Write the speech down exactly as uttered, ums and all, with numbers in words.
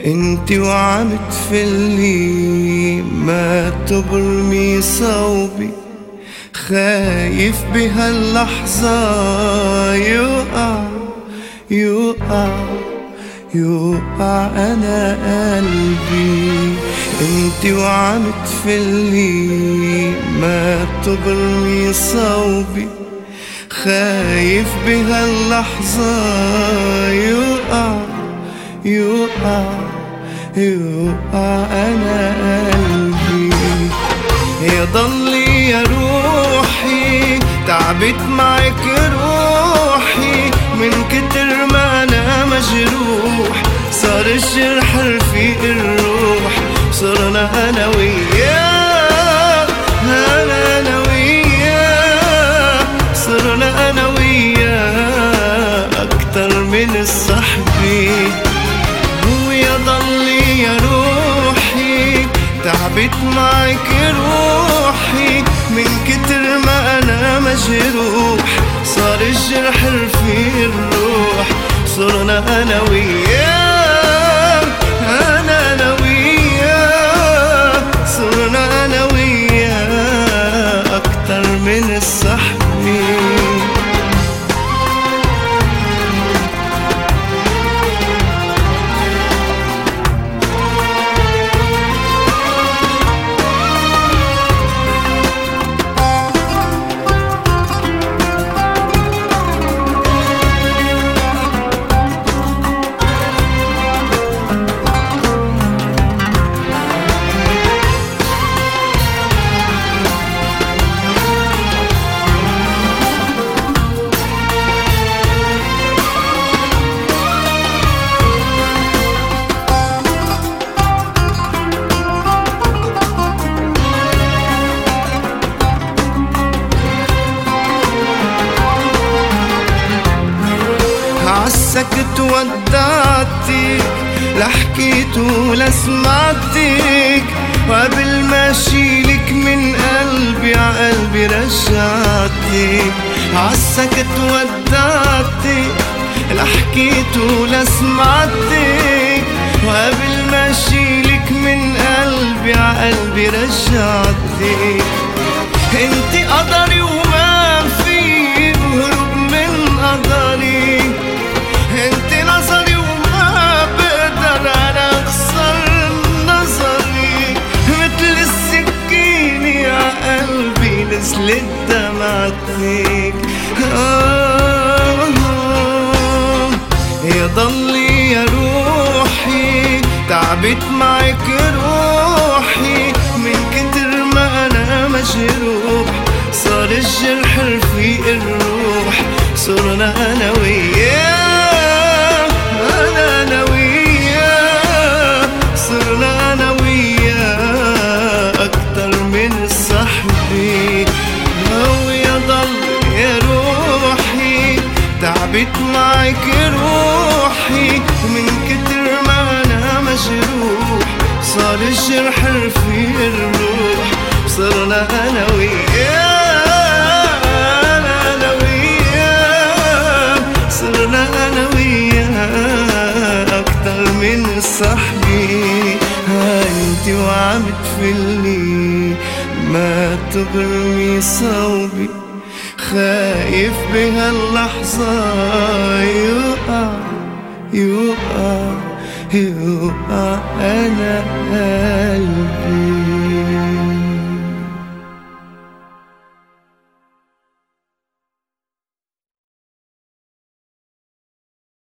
انتي وعم تفلي ما تبرمي صوبي، خايف بهاللحظة يوقع يوقع يوقع أنا قلبي. انتي وعم تفلي ما تبرمي صوبي، خايف بهاللحظة يوقع يوقع يوقع أنا قلبي. يا ضلي يا روحي تعبت معك روحي، من كتر ما أنا مجروح صار الجرح رفيق الروح. صرنا أنا وياه أنا أنا وياه صرنا أنا وياه أكتر من الصحبة. ويا ضلي يا روحي تعبت معك روحي، من كتر ما أنا مجروح صار الجرح رفيق الروح. صرنا أنا وياه أنا أنا وياه صرنا أنا وياه أكتر من الصحبة. عالسكت ودعتك، لا حكيت ولا سمعتك، وقبل ما شيلك من قلبي عقلبي رجعتك. عالسكت ودعتك، لا حكيت ولا سمعتك، وقبل ما شيلك من قلبي عقلبي رجعتك. انتي قدري وما في هروب من قدري، انتي نظري وما بقدر انا اخسر نظري. مثل السكينة عقلبي نزلت دمعتك. آه آه يا ضلي يا روحي تعبت معك روحي، من كتر ما انا مجروح صار الجرح رفيق الروح. صرنا انا وياه انا انا وياه صرنا انا وياه اكتر من الصحبة. ويا ضل يا روحي تعبت معك روحي، من كتر ما انا مجروح صار الجرح رفيق الروح. صرنا انا وياه انا انا وياه صرنا انا وياه اكتر من الصحبة. انتي وعم تفلي ما تبرمي صوبي، خايف بهاللحظة يوقع يوقع يوقع أنا قلبي.